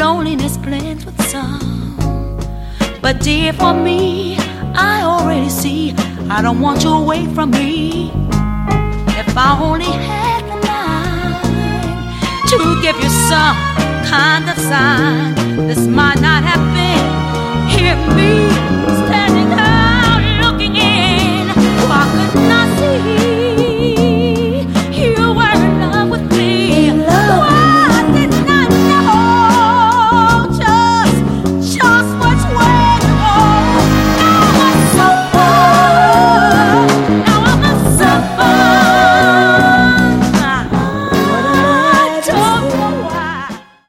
loneliness blends with song. But dear, for me, I already see I don't want you away from me. If I only had the mind to give you some kind of sign, this might not have been. Hear me.